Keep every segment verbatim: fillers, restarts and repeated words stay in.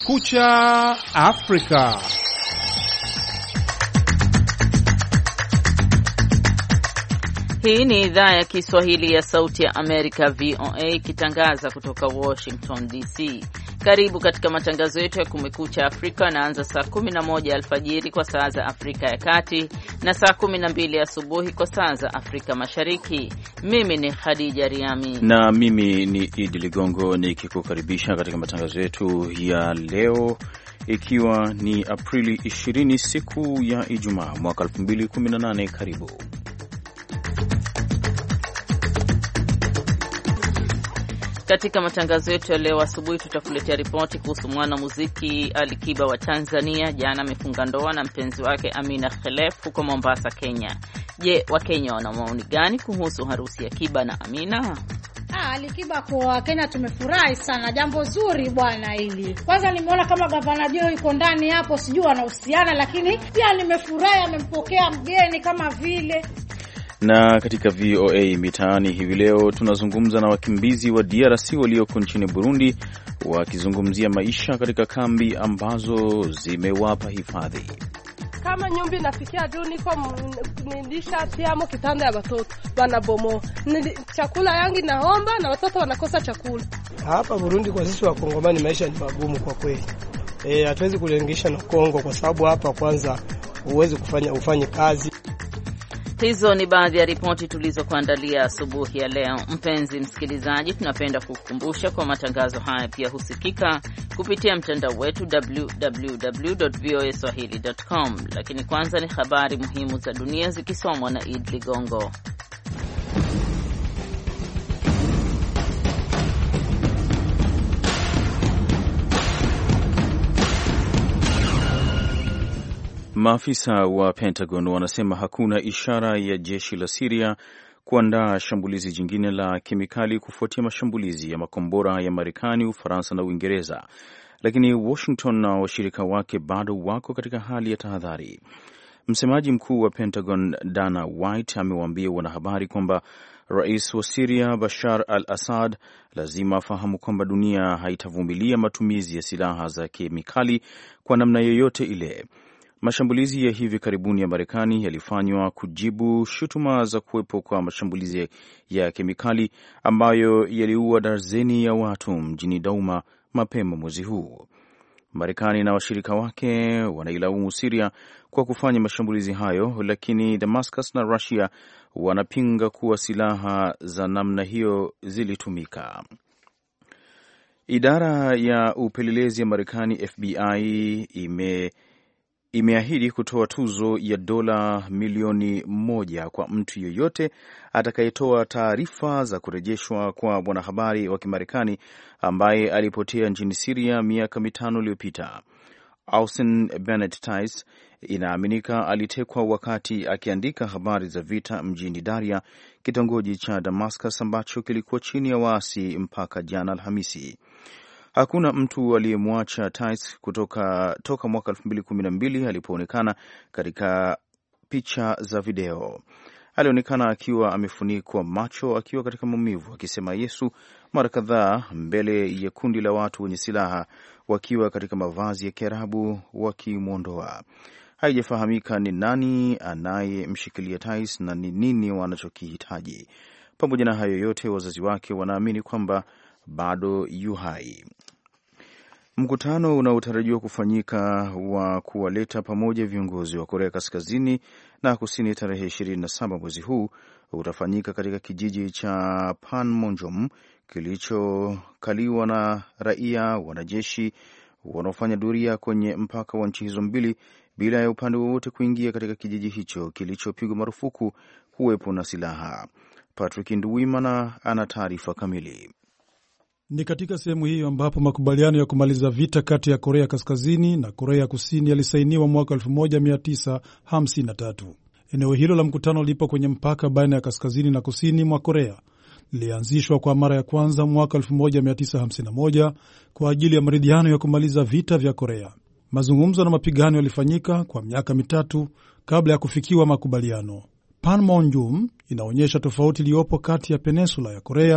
Kucha Afrika. Hii ni idhaa ya Kiswahili ya Sauti ya Amerika V O A ikitangaza kutoka Washington D C. Karibu katika matangazo yetu ya Kumekucha Afrika, naanza saa kumi na moja alfajiri kwa saa za Afrika ya Kati na saa kumi na mbili asubuhi kwa saa za Afrika Mashariki. Mimi ni Khadija Riami na mimi ni Idi Ligongo nikikukaribisha katika matangazo yetu ya leo, ikiwa ni Aprili ishirini, siku ya Ijumaa, mwaka elfu mbili kumi na nane. Karibu. Katika matangazo yetu ya leo asubuhi tutakuletea ripoti kuhusu mwanamuziki Ali Kiba wa Tanzania. Jana amefunga ndoa na mpenzi wake Amina Khelef huko Mombasa, Kenya. Je, Wakenya wana maoni gani kuhusu harusi ya Kiba na Amina? Ah, Ali Kiba kwa Kenya tumefurahi sana, jambo zuri bwana hili. Kwanza nimeona kama Gavana Joe yuko ndani hapo, sijui anahusiana, lakini pia nimefurahi amempokea mgeni kama vile. Na katika V O A mitaani hivi leo tunazungumza na wakimbizi wa D R C walioko nchini Burundi, wakizungumzia maisha katika kambi ambazo zimewapa hifadhi. Kama nyumba nafikia juu niko nilisha tiamo kitanda ya watoto wanabomo. Chakula yangi naomba na watoto wanakosa chakula. Hapa Burundi kwa sisi wa Kongomani maisha ni magumu kwa kweli. Eh, hatuwezi kulinganisha na Kongo kwa sababu hapa kwanza huwezi kufanya ufanye kazi. Hizo ni baadhi ya ripoti tulizokuandalia asubuhi ya leo. Mpenzi msikilizaji, tunapenda kukukumbusha kwa matangazo haya pia husikika kupitia mtandao wetu w w w dot voa swahili dot com. Lakini kwanza ni habari muhimu za dunia zikisomwa na Id Ligongo. Maafisa wa Pentagon wanasema hakuna ishara ya jeshi la Syria kuandaa shambulizi jingine la kemikali kufuatia mashambulizi ya makombora ya Marekani, Ufaransa na Uingereza, lakini Washington na washirika wake bado wako katika hali ya tahadhari. Msemaji mkuu wa Pentagon Dana White amewaambia wanahabari kwamba Rais wa Syria Bashar al-Assad lazima afahamu kwamba dunia haitavumilia matumizi ya silaha za kemikali kwa namna yoyote ile. Mashambulizi ya hivi karibuni ya Marekani yalifanywa kujibu shutuma za kuwepo kwa mashambulizi ya kemikali ambayo yaliua darzeni ya watu mjini Douma mapema mwezi huu. Marekani na washirika wake wanailaumu Syria kwa kufanya mashambulizi hayo, lakini Damascus na Russia wanapinga kuwa silaha za namna hiyo zilitumika. Idara ya upelelezi ya Marekani F B I ime imeahidi kutoa tuzo ya dola milioni moja kwa mtu yeyote atakayetoa taarifa za kurejeshwa kwa mwanahabari wa Kimarekani ambaye alipotea nchini Syria miaka mitano iliyopita. Austin Bennett Tice inaaminika alitekwa wakati akiandika habari za vita mjini Daria, kitongoji cha Damascus ambacho kilikuwa chini ya waasi mpaka jana Alhamisi. Hakuna mtu aliyemwacha Tice kutoka toka mwaka elfu mbili kumi na mbili alipoonekana katika picha za video. Alionekana akiwa amefunikwa macho, akiwa katika maumivu, akisema Yesu mara kadhaa mbele ya kundi la watu wenye silaha wakiwa katika mavazi ya Kiarabu wakimwondoa. Haijafahamika ni nani anayemshikilia Tice na ni nini wanachokihitaji. Pamoja na hayo yote, wazazi wake wanaamini kwamba bado yu hai. Mkutano unaotarajiwa kufanyika wa kuwaleta pamoja viongozi wa Korea Kaskazini na Kusini tarehe ishirini na saba mwezi huu utafanyika katika kijiji cha Panmunjom kilichokaliwa na raia wanajeshi wanaofanya doria kwenye mpaka wa nchi hizo mbili bila ya upande wowote kuingia katika kijiji hicho kilichopigwa marufuku kuwepo na silaha. Patrick Nduwimana ana taarifa kamili. Ni katika sehemu hiyo ambapo makubaliano ya kumaliza vita kati ya Korea Kaskazini na Korea Kusini yalisainiwa mwaka elfu moja mia tisa hamsini na tatu. Eneo hilo la mkutano lipo kwenye mpaka baina ya kaskazini na kusini mwa Korea. Lilianzishwa kwa mara ya kwanza mwaka elfu moja mia tisa hamsini na moja kwa ajili ya maridhiano ya kumaliza vita vya Korea. Mazungumzo na mapigano yalifanyika kwa miaka mitatu kabla ya kufikiwa makubaliano. Panmunjom inaonyesha tofauti iliyopo kati ya peninsula ya Korea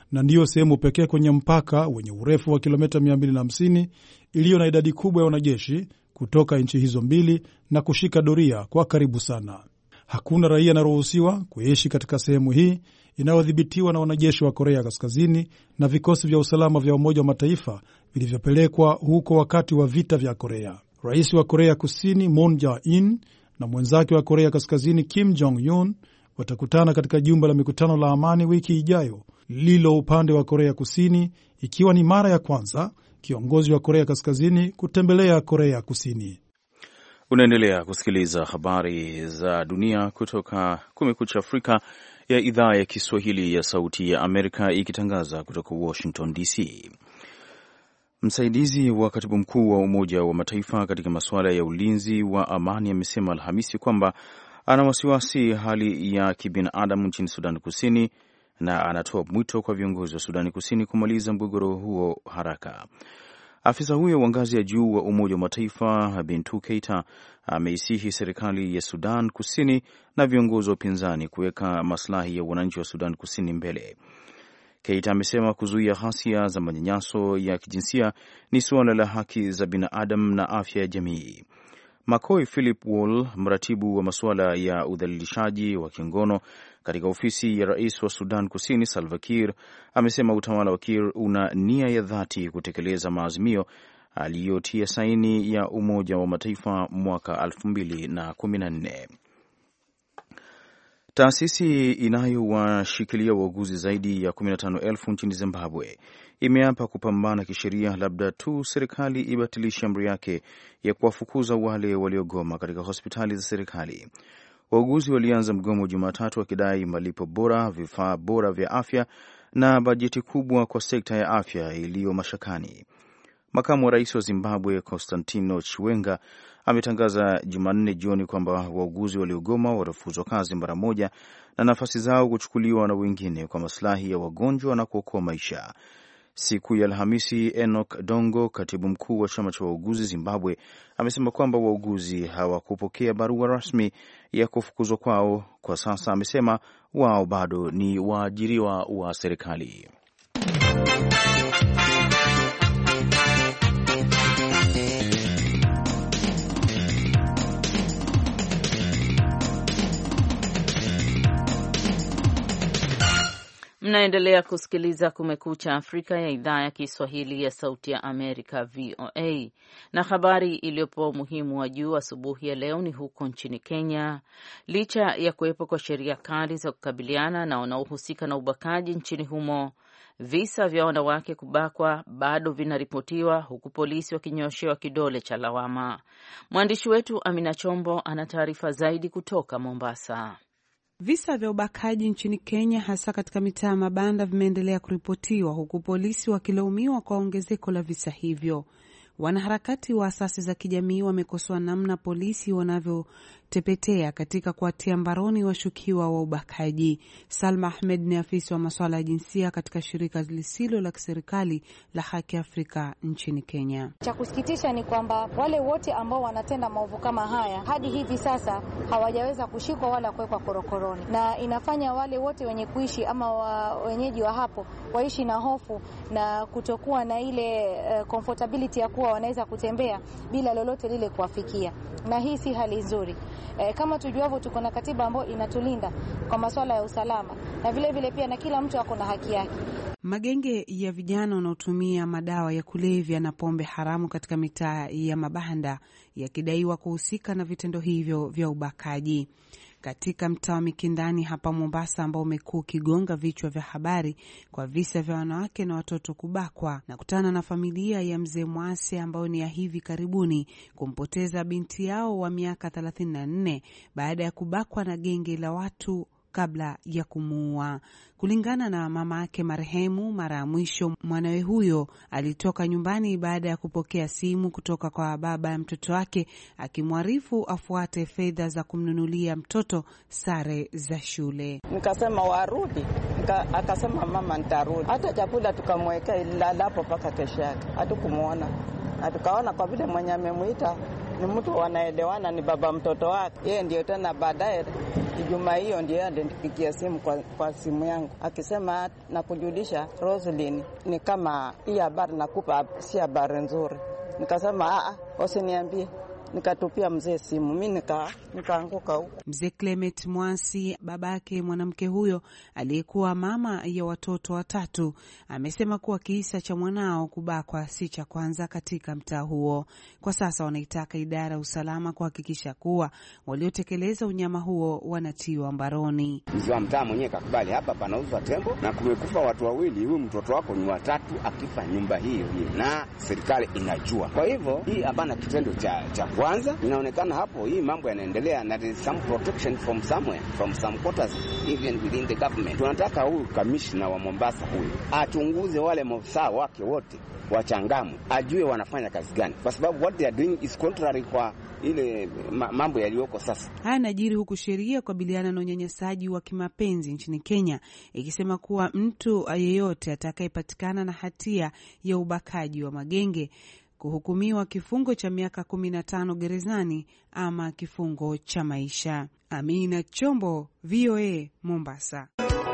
na ndiyo sehemu pekee kwenye mpaka wenye urefu wa kilomita mia mbili hamsini iliyo na idadi kubwa ya wanajeshi kutoka nchi hizo mbili na kushika doria kwa karibu sana. Hakuna raia anaruhusiwa kuishi katika sehemu hii inayodhibitiwa na wanajeshi wa Korea Kaskazini na vikosi vya usalama vya Umoja wa Mataifa vilivyopelekwa huko wakati wa vita vya Korea. Rais wa Korea Kusini Moon Jae-in na mwenzake wa Korea Kaskazini Kim Jong-un watakutana katika jumba la mikutano la amani wiki ijayo lililo upande wa Korea Kusini, ikiwa ni mara ya kwanza kiongozi wa Korea Kaskazini kutembelea Korea Kusini. Unaendelea kusikiliza habari za dunia kutoka Kumekucha Afrika ya idhaa ya Kiswahili ya Sauti ya Amerika, ikitangaza kutoka Washington D C. Msaidizi wa katibu mkuu wa Umoja wa Mataifa katika masuala ya ulinzi wa amani amesema Alhamisi kwamba ana wasiwasi hali ya kibinadamu nchini Sudan Kusini na anatoa mwito kwa viongozi wa Sudan Kusini kumaliza mgogoro huo haraka. Afisa huyo wa ngazi ya juu wa Umoja wa Mataifa Bintu Keita ameisihi serikali ya Sudan Kusini na viongozi wa upinzani kuweka maslahi ya wananchi wa Sudan Kusini mbele. Keita amesema kuzuia ghasia za manyanyaso ya kijinsia ni suala la haki za binadamu na afya ya jamii. McCoy Philip Wall, mratibu wa masuala ya udhalilishaji wa kingono katika ofisi ya rais wa Sudan Kusini Salva Kiir, amesema utawala wa Kiir una nia ya dhati kutekeleza maazimio aliyotia saini ya Umoja wa Mataifa mwaka elfu mbili na kumi na nne. Taasisi inayowashikilia wauguzi zaidi ya kumi na tano elfu nchini Zimbabwe imeapa kupambana kisheria labda tu serikali ibatilishe amri yake ya kuwafukuza wale waliogoma katika hospitali za serikali. Wauguzi walianza mgomo Jumatatu wakidai malipo bora, vifaa bora vya afya na bajeti kubwa kwa sekta ya afya iliyo mashakani. Makamu wa rais wa Zimbabwe Constantino Chiwenga ametangaza Jumanne jioni kwamba wauguzi waliogoma watafukuzwa kazi mara moja na nafasi zao kuchukuliwa na wengine kwa maslahi ya wagonjwa na kuokoa maisha. Siku ya Alhamisi, Enoch Dongo, katibu mkuu wa chama cha wauguzi Zimbabwe, amesema kwamba wauguzi hawakupokea barua rasmi ya kufukuzwa kwao. Kwa sasa amesema wao bado ni waajiriwa wa serikali. Mnaendelea kusikiliza Kumekucha Afrika ya idhaa ya Kiswahili ya Sauti ya Amerika, V O A. Na habari iliyopewa umuhimu wa juu asubuhi ya leo ni huko nchini Kenya. Licha ya kuwepo kwa sheria kali za kukabiliana na wanaohusika na ubakaji nchini humo, visa vya wanawake kubakwa bado vinaripotiwa, huku polisi wakinyoshewa kidole cha lawama. Mwandishi wetu Amina Chombo ana taarifa zaidi kutoka Mombasa. Visa vya ubakaji nchini Kenya hasa katika mitaa ya mabanda vimeendelea kuripotiwa, huku polisi wakilaumiwa kwa ongezeko la visa hivyo. Wanaharakati wa asasi za kijamii wamekosoa namna polisi wanavyotepetea katika kuwatia mbaroni washukiwa wa ubakaji. Salma Ahmed ni afisa wa masuala ya jinsia katika shirika lisilo la kiserikali la Haki Afrika nchini Kenya. Cha kusikitisha ni kwamba wale wote ambao wanatenda maovu kama haya hadi hivi sasa hawajaweza kushikwa wala kuwekwa korokoroni, na inafanya wale wote wenye kuishi ama wa, wenyeji wa hapo waishi na hofu na kutokuwa na ile uh, comfortability ya kuwa wanaweza kutembea bila lolote lile kuwafikia, na hii si hali nzuri. E, kama tujuavyo tuko na katiba ambayo inatulinda kwa masuala ya usalama, na vile vile pia na kila mtu ako na haki yake. Magenge ya vijana wanaotumia madawa ya kulevya na pombe haramu katika mitaa ya mabanda yakidaiwa kuhusika na vitendo hivyo vya ubakaji. Katika mtaa wa Mikindani hapa Mombasa, ambao umekuwa ukigonga vichwa vya habari kwa visa vya wanawake na watoto kubakwa, na kutana na familia ya mzee Mwase ambao ni ya hivi karibuni kumpoteza binti yao wa miaka thelathini na nne baada ya kubakwa na genge la watu kabla ya kumuua. Kulingana na mama yake marehemu, mara ya mwisho mwanawe huyo alitoka nyumbani baada ya kupokea simu kutoka kwa baba ya mtoto wake akimwarifu afuate fedha za kumnunulia mtoto sare za shule. Nikasema warudi, Nika, akasema mama nitarudi. Hata chakula tukamwekea ilalapo paka kesho yake. Hatukumuona. Na tukaona kwa vile mwenye amemuita ni mtu wanaelewana, ni baba mtoto wake. Yeye ndio tena baadaye Ijumaa hiyo ndio alinipigia simu kwa, kwa simu yangu akisema na kujulisha Roslyn, ni kama hii habari nakupa si habari nzuri. Nikasema a a usiniambie. Nikatupia mzee simu, mimi nika nikaanguka huko. Mzee Clement Mwasi, babake mwanamke huyo aliyekuwa mama ya watoto watatu, amesema kuwa kisa cha mwanao kubakwa si cha kwanza katika mtaa huo. Kwa sasa wanaitaka idara ya usalama kuhakikisha kuwa waliotekeleza unyama huo wanatiwa mbaroni. Mzee wa mtaa mwenyewe kakubali hapa panauzwa tembo na kumekufa watu wawili, huyu mtoto wako ni watatu akifa nyumba hiyo hiyo na serikali inajua. Kwa hivyo hii hapana kitendo cha cha kwanza, inaonekana hapo hii mambo yanaendelea na there is some protection from somewhere, from some quarters even within the government. Tunataka huyu kamishna wa Mombasa huyu achunguze wale maafisa wake wote wa Changamu, ajue wanafanya kazi gani, kwa sababu what they are doing is contrary kwa ile mambo yaliyoko sasa. Haya najiri huku sheria kukabiliana na unyanyasaji wa kimapenzi nchini Kenya ikisema kuwa mtu yeyote atakayepatikana na hatia ya ubakaji wa magenge kuhukumiwa kifungo cha miaka kumi na tano gerezani ama kifungo cha maisha. Amina Chombo, V O A, Mombasa.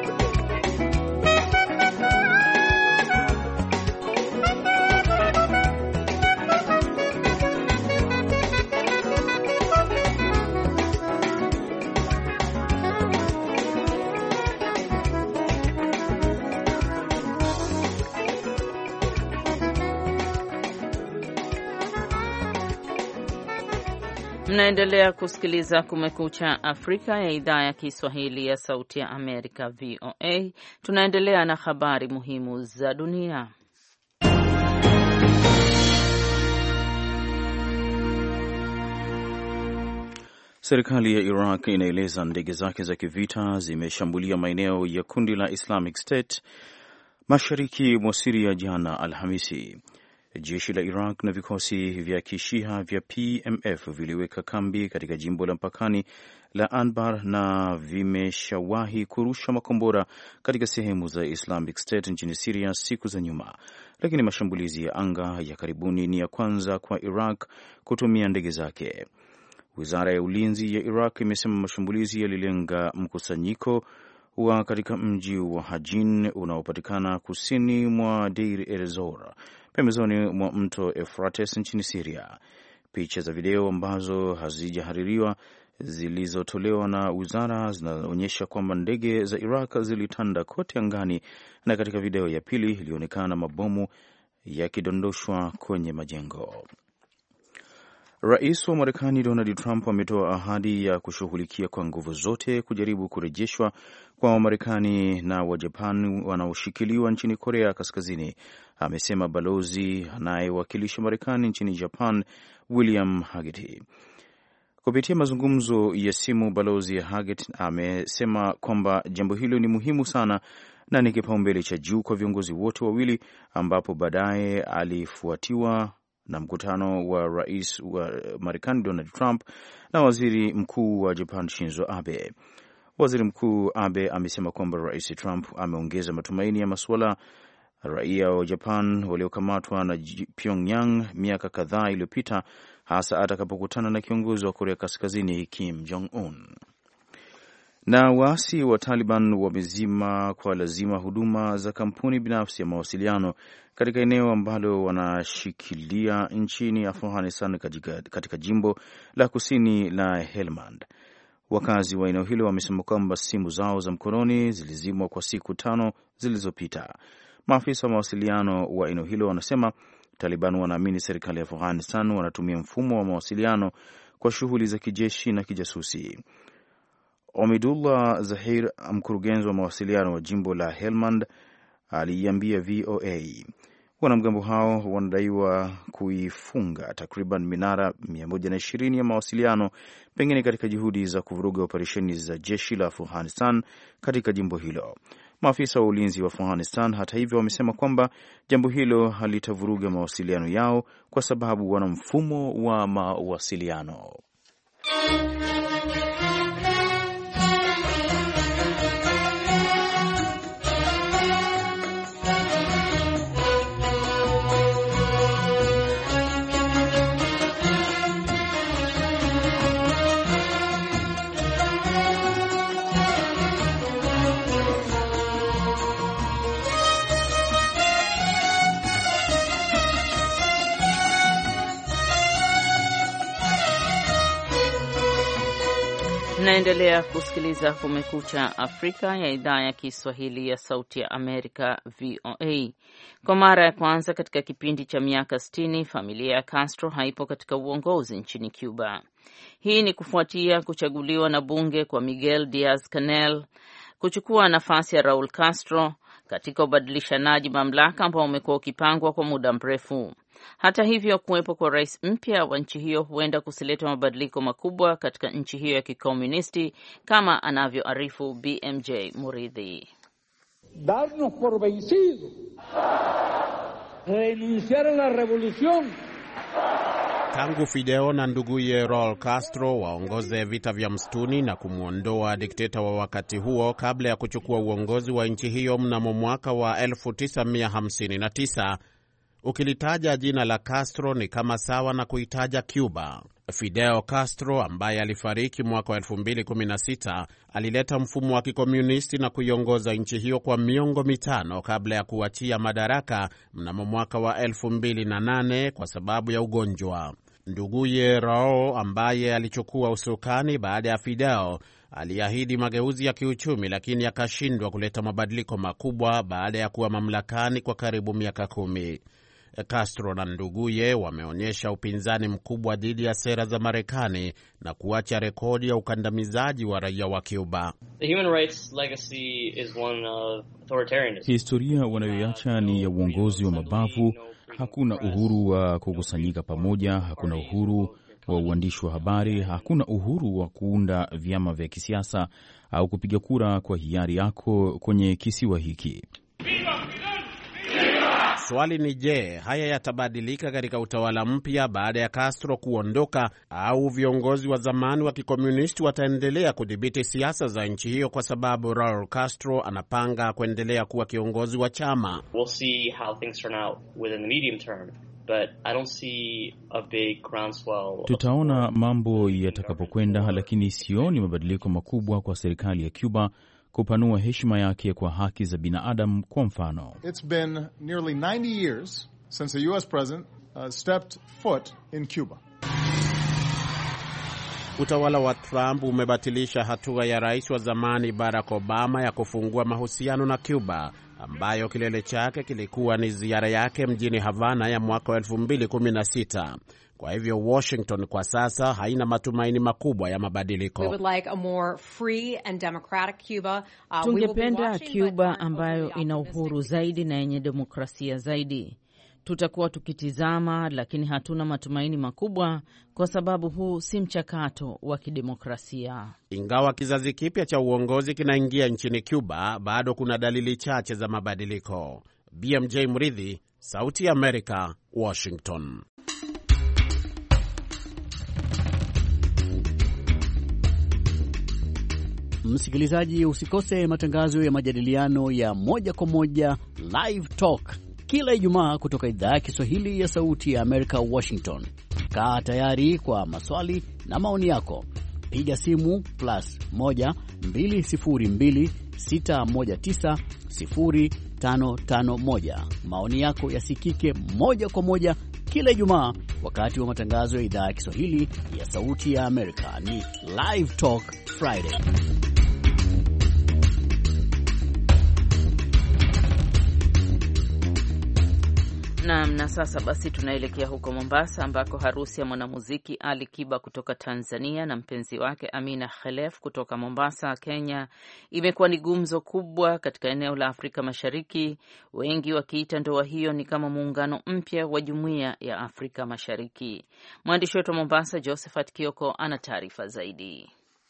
Mnaendelea kusikiliza Kumekucha Afrika ya idhaa ya Kiswahili ya Sauti ya Amerika, V O A. Tunaendelea na habari muhimu za dunia. Serikali ya Iraq inaeleza ndege zake za kivita zimeshambulia maeneo ya kundi la Islamic State mashariki mwa Syria jana Alhamisi. Jeshi la Iraq na vikosi vya kishia vya P M F viliweka kambi katika jimbo la mpakani la Anbar na vimeshawahi kurusha makombora katika sehemu za Islamic State nchini Syria siku za nyuma, lakini mashambulizi ya anga ya karibuni ni ya kwanza kwa Iraq kutumia ndege zake. Wizara ya ulinzi ya Iraq imesema mashambulizi yalilenga mkusanyiko wa katika mji wa Hajin unaopatikana kusini mwa Deir ez-Zor, pembezoni mwa mto Euphrates nchini Syria. Picha za video ambazo hazijahaririwa zilizotolewa na wizara zinaonyesha kwamba ndege za Iraq zilitanda kote angani, na katika video ya pili ilionekana mabomu yakidondoshwa kwenye majengo. Rais wa Marekani Donald Trump ametoa ahadi ya kushughulikia kwa nguvu zote kujaribu kurejeshwa kwa Wamarekani na wa Japan wanaoshikiliwa nchini Korea Kaskazini, amesema balozi anayewakilisha Marekani nchini Japan William Haggett. Kupitia mazungumzo ya simu, balozi Haggett amesema kwamba jambo hilo ni muhimu sana na ni kipaumbele cha juu kwa viongozi wote wawili, ambapo baadaye alifuatiwa na mkutano wa rais wa Marekani Donald Trump na waziri mkuu wa Japan Shinzo Abe. Waziri Mkuu Abe amesema kwamba Rais Trump ameongeza matumaini ya masuala raia wa Japan waliokamatwa na Pyongyang miaka kadhaa iliyopita, hasa atakapokutana na kiongozi wa Korea Kaskazini Kim Jong-un. Na waasi wa Taliban wamezima kwa lazima huduma za kampuni binafsi ya mawasiliano katika eneo ambalo wanashikilia nchini Afghanistan katika, katika jimbo la kusini la Helmand. Wakazi wa eneo hilo wamesema kwamba simu zao za mkononi zilizimwa kwa siku tano zilizopita. Maafisa wa mawasiliano wa eneo hilo wanasema Taliban wanaamini serikali ya Afghanistan wanatumia mfumo wa mawasiliano kwa shughuli za kijeshi na kijasusi. Omidullah Zahir, mkurugenzi wa mawasiliano wa jimbo la Helmand, aliiambia V O A wanamgambo hao wanadaiwa kuifunga takriban minara mia moja na ishirini ya mawasiliano, pengine katika juhudi za kuvuruga operesheni za jeshi la Afghanistan katika jimbo hilo. Maafisa wa ulinzi wa Afghanistan hata hivyo wamesema kwamba jambo hilo halitavuruga mawasiliano yao kwa sababu wana mfumo wa mawasiliano. Mnaendelea kusikiliza Kumekucha Afrika ya idhaa ya Kiswahili ya Sauti ya Amerika, V O A. Kwa mara ya kwanza katika kipindi cha miaka sitini, familia ya Castro haipo katika uongozi nchini Cuba. Hii ni kufuatia kuchaguliwa na bunge kwa Miguel Diaz-Canel kuchukua nafasi ya Raul Castro katika ubadilishanaji mamlaka ambao umekuwa ukipangwa kwa muda mrefu. Hata hivyo, kuwepo kwa rais mpya wa nchi hiyo huenda kusileta mabadiliko makubwa katika nchi hiyo ya kikomunisti, kama anavyoarifu B M J Muridhi. Darnos por vencido, reiniciar la revolucion. Tangu Fidel na nduguye Raul Castro waongoze vita vya msituni na kumwondoa dikteta wa wakati huo kabla ya kuchukua uongozi wa nchi hiyo mnamo mwaka wa elfu tisa mia hamsini na tisa, ukilitaja jina la Castro ni kama sawa na kuitaja Cuba. Fidel Castro ambaye alifariki mwaka wa elfu mbili kumi na sita alileta mfumo wa kikomunisti na kuiongoza nchi hiyo kwa miongo mitano kabla ya kuachia madaraka mnamo mwaka wa elfu mbili na nane kwa sababu ya ugonjwa. Nduguye Raul ambaye alichukua usukani baada ya Fidel aliahidi mageuzi ya kiuchumi, lakini akashindwa kuleta mabadiliko makubwa baada ya kuwa mamlakani kwa karibu miaka kumi. Castro na nduguye wameonyesha upinzani mkubwa dhidi ya sera za Marekani na kuacha rekodi ya ukandamizaji wa raia wa Cuba. Historia wanayoacha ni ya uongozi wa mabavu. Hakuna uhuru wa kukusanyika pamoja, hakuna uhuru wa uandishi wa habari, hakuna uhuru wa kuunda vyama vya kisiasa au kupiga kura kwa hiari yako kwenye kisiwa hiki. Swali ni je, haya yatabadilika katika utawala mpya baada ya Castro kuondoka, au viongozi wa zamani wa kikomunisti wataendelea kudhibiti siasa za nchi hiyo kwa sababu Raul Castro anapanga kuendelea kuwa kiongozi wa chama? We'll see how things turn out within the medium term, but I don't see a big groundswell. Tutaona mambo yatakapokwenda, lakini sioni mabadiliko makubwa kwa serikali ya Cuba kupanua heshima yake kwa haki za binadamu. Kwa mfano, It's been nearly ninety years since a U S president uh, stepped foot in Cuba. Utawala wa Trump umebatilisha hatua ya rais wa zamani Barack Obama ya kufungua mahusiano na Cuba, ambayo kilele chake kilikuwa ni ziara yake mjini Havana ya mwaka wa elfu mbili kumi na sita. Kwa hivyo Washington kwa sasa haina matumaini makubwa ya mabadiliko. Like a more free and democratic Cuba. Uh, Tungependa Cuba ambayo ina uhuru zaidi na yenye demokrasia zaidi. Tutakuwa tukitizama, lakini hatuna matumaini makubwa kwa sababu huu si mchakato wa kidemokrasia. Ingawa kizazi kipya cha uongozi kinaingia nchini Cuba, bado kuna dalili chache za mabadiliko. B M J Mridhi, Sauti ya Amerika, Washington. Msikilizaji, usikose matangazo ya majadiliano ya moja kwa moja Live Talk kila Ijumaa kutoka idhaa ya Kiswahili ya Sauti ya Amerika, Washington. Kaa tayari kwa maswali na maoni yako. Piga simu plus moja mbili sifuri mbili sita moja tisa sifuri tano tano moja. Maoni yako yasikike moja kwa moja kila Ijumaa wakati wa matangazo ya idhaa ya Kiswahili ya Sauti ya Amerika. Ni Live Talk Friday. Naam, na sasa basi tunaelekea huko Mombasa ambako harusi ya mwanamuziki Ali Kiba kutoka Tanzania na mpenzi wake Amina Khalef kutoka Mombasa, Kenya imekuwa ni gumzo kubwa katika eneo la Afrika Mashariki, wengi wakiita ndoa hiyo ni kama muungano mpya wa Jumuiya ya Afrika Mashariki. Mwandishi wetu wa Mombasa Josephat Kioko ana taarifa zaidi.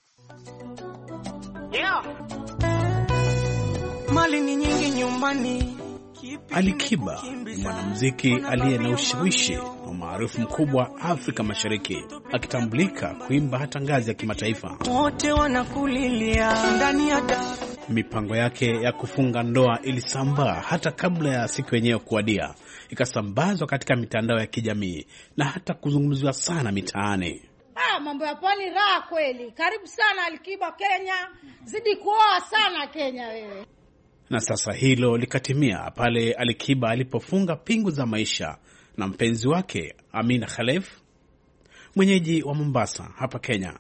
Yeah. Mali ni nyingi nyumbani. Ali Kiba ni mwanamuziki aliye na ushawishi na umaarufu mkubwa Afrika Mashariki, akitambulika kuimba hata ngazi ya kimataifa. Wote wanakulilia ndani ya da. Mipango yake ya kufunga ndoa ilisambaa hata kabla ya siku yenyewe kuadia, ikasambazwa katika mitandao ya kijamii na hata kuzungumziwa sana mitaani. Ah, mambo ya pwani raha kweli. Karibu sana Ali Kiba Kenya. Zidi kuoa sana Kenya wewe. Na sasa hilo likatimia pale Ali Kiba alipofunga pingu za maisha na mpenzi wake Amina Khalef, mwenyeji wa Mombasa hapa Kenya.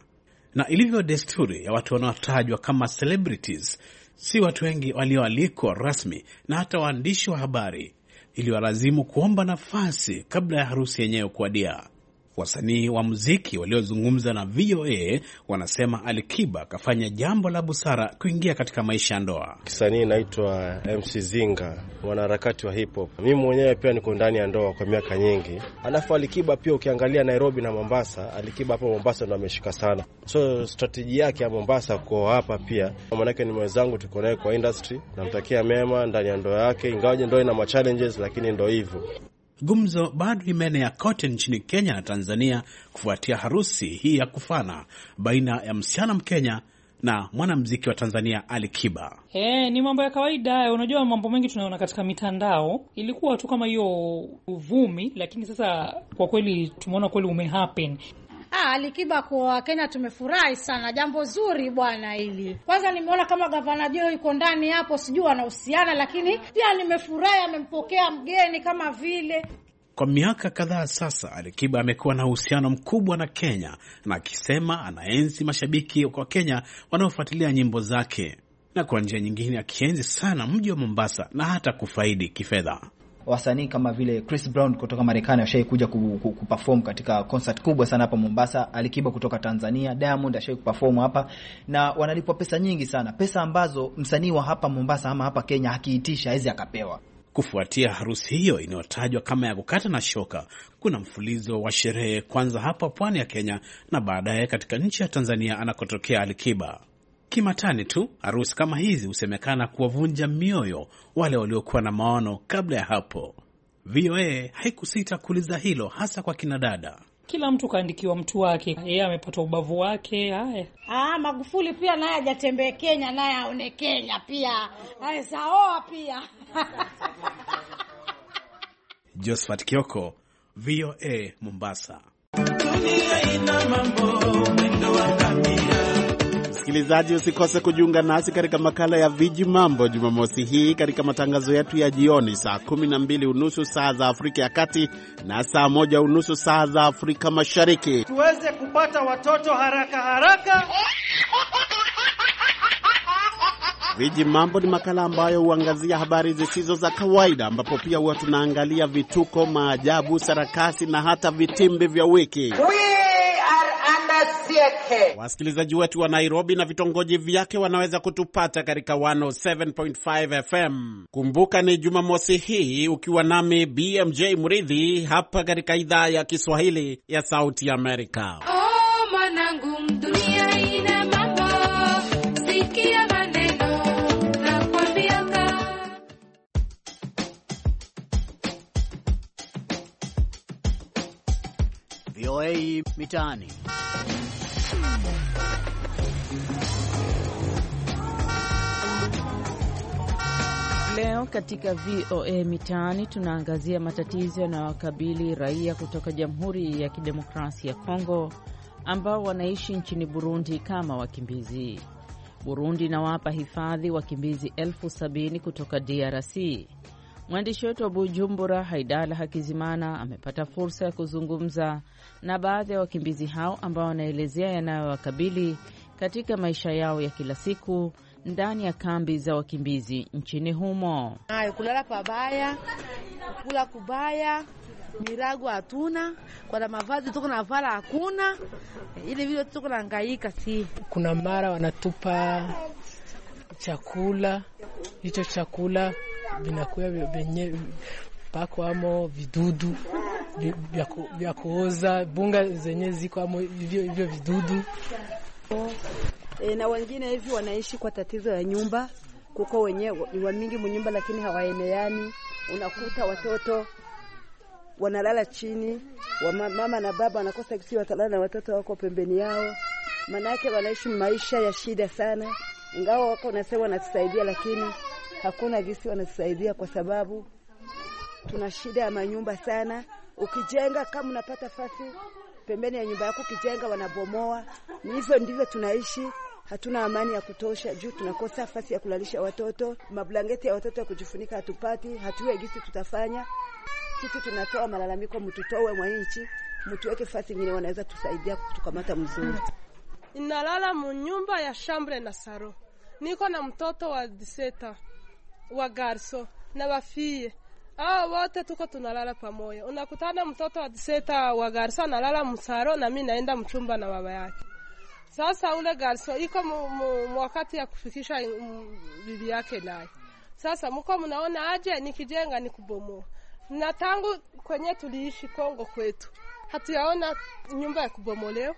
Na ilivyo desturi ya watu wanaotajwa kama celebrities, si watu wengi walioalikwa rasmi na hata waandishi wa habari iliwalazimu kuomba nafasi kabla ya harusi yenyewe kuadia. Wasanii wa muziki waliozungumza na V O A wanasema Alikiba kafanya jambo la busara kuingia katika maisha ya ndoa. Kisanii naitwa M C Zinga, mwanaharakati wa hip hop. Mimi mwenyewe pia niko ndani ya ndoa kwa miaka nyingi. Alafu Alikiba pia ukiangalia Nairobi na Mombasa, Alikiba hapo Mombasa ndo ameshika sana. So strategy yake ya Mombasa kwa hapa pia, maana yake ni mwenzangu, tuko naye kwa industry, namtakia mema ndani ya ndoa yake, ingawaje ndoa ina ma challenges, lakini ndo hivyo. Gumzo bado imeenea kote nchini Kenya na Tanzania kufuatia harusi hii ya kufana baina ya msichana Mkenya na mwanamuziki wa Tanzania Alikiba. Eh, ni mambo ya kawaida. Unajua mambo mengi tunaona katika mitandao. Ilikuwa tu kama hiyo uvumi, lakini sasa kwa kweli tumeona kweli umehappen. Ah, Alikiba kwa Kenya tumefurahi sana. Jambo zuri bwana hili. Kwanza nimeona kama Gavana Joe yuko ndani hapo, sijui anahusiana, lakini pia nimefurahi amempokea mgeni kama vile. Kwa miaka kadhaa sasa Alikiba amekuwa na uhusiano mkubwa na Kenya, na akisema anaenzi mashabiki wa Kenya wanaofuatilia nyimbo zake, na kwa njia nyingine akienzi sana mji wa Mombasa na hata kufaidi kifedha. Wasanii kama vile Chris Brown kutoka Marekani washawahi kuja kuperform katika concert kubwa sana hapa Mombasa. Alikiba kutoka Tanzania, Diamond ashawahi kuperform hapa, na wanalipwa pesa nyingi sana, pesa ambazo msanii wa hapa Mombasa ama hapa Kenya hakiitisha hizi akapewa. Kufuatia harusi hiyo inayotajwa kama ya kukata na shoka, kuna mfulizo wa sherehe, kwanza hapa pwani ya Kenya na baadaye katika nchi ya Tanzania anakotokea Alikiba. Kimatani tu, harusi kama hizi husemekana kuwavunja mioyo wale waliokuwa na maono kabla ya hapo. V O A haikusita kuuliza hilo, hasa kwa kinadada. Kila mtu kaandikiwa mtu wake, yeye amepata ubavu wake. Haya, ah, Magufuli pia naye hajatembea Kenya, naye aone Kenya pia, haya saoa pia. Josephat Kioko, V O A, Mombasa. Dunia ina mambo mwendo wa ngamia. Msikilizaji, usikose kujiunga nasi katika makala ya Viji Mambo Jumamosi hii katika matangazo yetu ya jioni saa kumi na mbili unusu saa za Afrika ya Kati na saa moja unusu saa za Afrika Mashariki. Tuweze kupata watoto haraka haraka. Viji Mambo ni makala ambayo huangazia habari zisizo za kawaida, ambapo pia huwa tunaangalia vituko, maajabu, sarakasi na hata vitimbi vya wiki. Wasikilizaji wetu wa Nairobi na vitongoji vyake wanaweza kutupata katika one oh seven point five F M. Kumbuka ni Jumamosi hii ukiwa nami B M J Mridhi hapa katika idhaa ya Kiswahili ya Sauti ya Amerika. Oh, mwanangu, dunia ina mambo, sikia maneno na kwambia ka. V O A Mitaani. Leo katika V O A Mitaani tunaangazia matatizo yanayowakabili raia kutoka Jamhuri ya Kidemokrasia ya Kongo ambao wanaishi nchini Burundi kama wakimbizi. Burundi inawapa hifadhi wakimbizi elfu sabini kutoka D R C. Mwandishi wetu wa Bujumbura, Haidala Hakizimana, amepata fursa ya kuzungumza na baadhi ya wakimbizi hao ambao wanaelezea yanayowakabili katika maisha yao ya kila siku ndani ya kambi za wakimbizi nchini humo. Hayo kulala pabaya, kula kubaya, mirago hatuna, kwa mavazi tuko na vala hakuna. Ile vile tuko na hangaika si. Kuna mara wanatupa chakula, hicho chakula vinakuwa venye pako amo vidudu vya kuoza, bunga zenye ziko amo hivyo hivyo vidudu. E, na wengine hivi wanaishi kwa tatizo ya nyumba, kuko wenyewe ni wa mingi mnyumba lakini hawaeneani. Unakuta watoto wanalala chini, wa mama na baba wanakosa kisi watalala na watoto wako pembeni yao. Manake wanaishi maisha ya shida sana. Ingawa wako wanasema wanatusaidia, lakini hakuna gisi wanatusaidia kwa sababu tuna shida ya manyumba sana. Ukijenga kama unapata fasi pembeni ya nyumba yako, kijenga wanabomoa. Ni hivyo ndivyo tunaishi. Hatuna amani ya kutosha juu tunakosa nafasi ya kulalisha watoto, mablangeti ya watoto ya kujifunika hatupati, hatujui gisi tutafanya. Sisi tunatoa malalamiko, mtutoe mwa nchi, mtuweke nafasi nyingine wanaweza tusaidia kutukamata mzuri. inalala munyumba ya chambre na saro. Niko na mtoto wa diseta wa garso na wafie. Ah, wote tuko tunalala pamoja. Unakutana mtoto wa diseta wa garso analala msaro na mimi naenda mchumba na baba yake. Sasa ule garso iko wakati ya kufikisha bibi yake naye. Sasa mko mnaona aje nikijenga nikubomoa. Na tangu kwenye tuliishi Kongo kwetu, hatuyaona nyumba ya kubomoleo.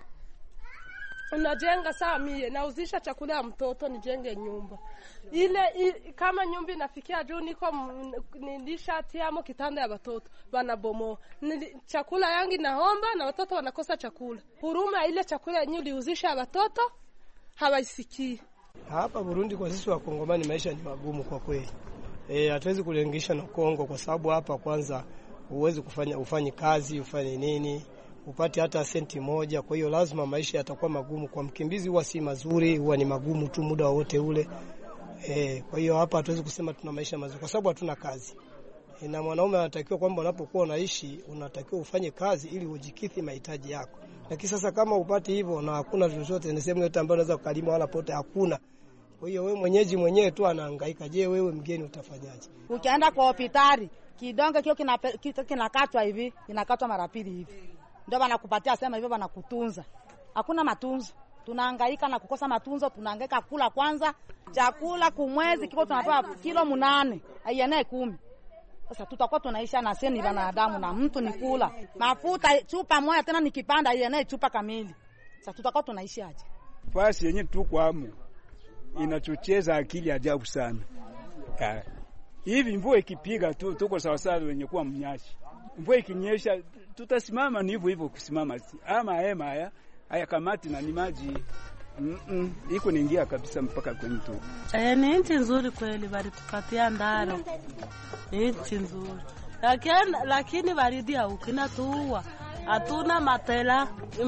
Unajenga saa mie, nauzisha chakula ya mtoto nijenge nyumba. Ile i, kama nyumba inafikia juu niko nilisha tiamo kitanda ya watoto, wanabomoa. Chakula yangi naomba na watoto wanakosa chakula. Huruma ile chakula yenyewe uliuzisha watoto hawaisikii. Hapa Burundi kwa sisi wa Kongomani maisha ni magumu kwa kweli. Eh, hatuwezi kulinganisha na Kongo kwa sababu hapa kwanza uwezi kufanya ufanye kazi, ufanye nini, upate hata senti moja. Kwa hiyo lazima maisha yatakuwa magumu kwa mkimbizi, huwa si mazuri, huwa ni magumu tu muda wote ule. Eh, kwa hiyo hapa hatuwezi kusema tuna maisha mazuri kwa sababu hatuna kazi. E, na mwanaume anatakiwa kwamba unapokuwa unaishi unatakiwa ufanye kazi ili ujikidhi mahitaji yako. Lakini sasa kama upate hivyo na hakuna chochote, ni sehemu yote ambayo unaweza kukalima wala pote hakuna. Kwa hiyo wewe mwenyeji mwenyewe tu anahangaika. Je, wewe mgeni utafanyaje? Ukienda kwa hospitali, kidonge kio kinakatwa kina hivi, kinakatwa mara pili hivi. Ndio wanakupatia sema hivyo wanakutunza. Hakuna matunzo. Tunahangaika na kukosa matunzo, tunahangaika kula kwanza. Chakula kumwezi kiko tunatoa kilo munane, aiene kumi. Sasa tutakuwa tunaisha na seni wanadamu na mtu ni kula. Mafuta chupa moja tena nikipanda aiene chupa kamili. Sasa tutakuwa tunaishi aje? Fasi yenyewe tuko hamu inachocheza akili ajabu sana. Ha. Hivi mvua ikipiga tu tuko sawa sawa wenye kuwa mnyashi. Mvua ikinyesha tutasimama ni hivyo hivyo kusimama. Ama hema haya haya kamati na ni maji. Mm -mm. Iko niingia kabisa mpaka kwenye tu. Eh, ni nchi nzuri kweli bali tupatia ndaro. Ni nchi nzuri. Lakini lakini baridi huko inatuua. Hatuna matela,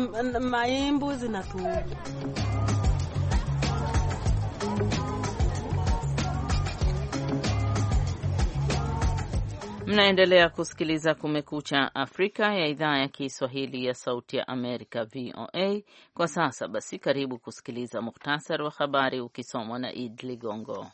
maimbu zinatuua. Mnaendelea kusikiliza Kumekucha Afrika ya idhaa ya Kiswahili ya Sauti ya Amerika V O A. Kwa sasa basi karibu kusikiliza muhtasari wa habari ukisomwa na Id Ligongo.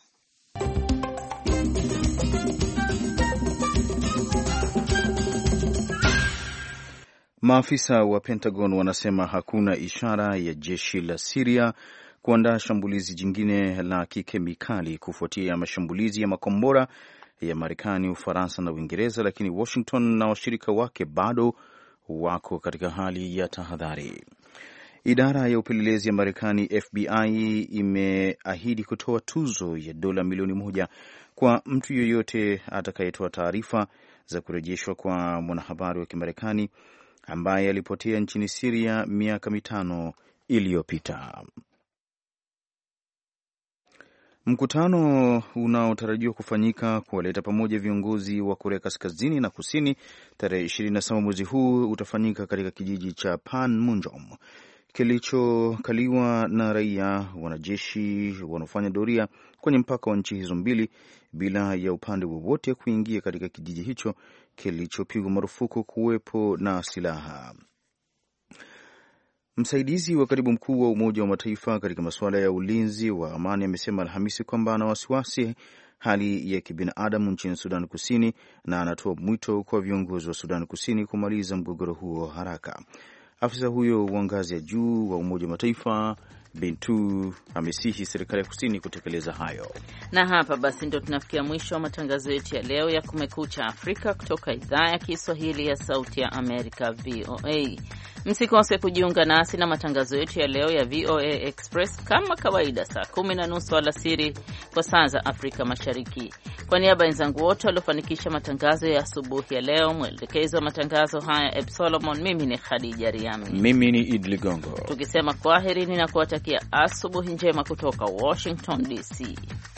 Maafisa wa Pentagon wanasema hakuna ishara ya jeshi la Syria kuandaa shambulizi jingine la kikemikali kufuatia mashambulizi ya makombora ya Marekani, Ufaransa na Uingereza, lakini Washington na washirika wake bado wako katika hali ya tahadhari. Idara ya upelelezi ya Marekani F B I imeahidi kutoa tuzo ya dola milioni moja kwa mtu yeyote atakayetoa taarifa za kurejeshwa kwa mwanahabari wa Kimarekani ambaye alipotea nchini Syria miaka mitano iliyopita. Mkutano unaotarajiwa kufanyika kuwaleta pamoja viongozi wa Korea Kaskazini na Kusini tarehe ishirini na saba mwezi huu utafanyika katika kijiji cha Panmunjom kilichokaliwa na raia, wanajeshi wanaofanya doria kwenye mpaka wa nchi hizo mbili bila ya upande wowote kuingia katika kijiji hicho kilichopigwa marufuku kuwepo na silaha. Msaidizi wa katibu mkuu wa Umoja wa Mataifa katika masuala ya ulinzi wa amani amesema Alhamisi kwamba ana wasiwasi hali ya kibinadamu nchini Sudan Kusini na anatoa mwito kwa viongozi wa Sudan Kusini kumaliza mgogoro huo haraka. Afisa huyo wa ngazi ya juu wa Umoja wa Mataifa Bintu amesihi serikali ya Kusini kutekeleza hayo. Na hapa basi ndio tunafikia mwisho wa matangazo yetu ya leo ya Kumekucha Afrika kutoka idhaa ya Kiswahili ya Sauti ya Amerika V O A. Msikose kujiunga nasi na matangazo yetu ya leo ya V O A Express kama kawaida saa kumi na nusu alasiri kwa saa za Afrika Mashariki. Kwa niaba ya wenzangu wote waliofanikisha matangazo ya asubuhi ya leo, mwelekezi wa matangazo haya Eb Solomon, mimi ni Khadija Riami. Mimi ni Id Ligongo. Tukisema kwaherini na kuwatakia asubuhi njema kutoka Washington D C.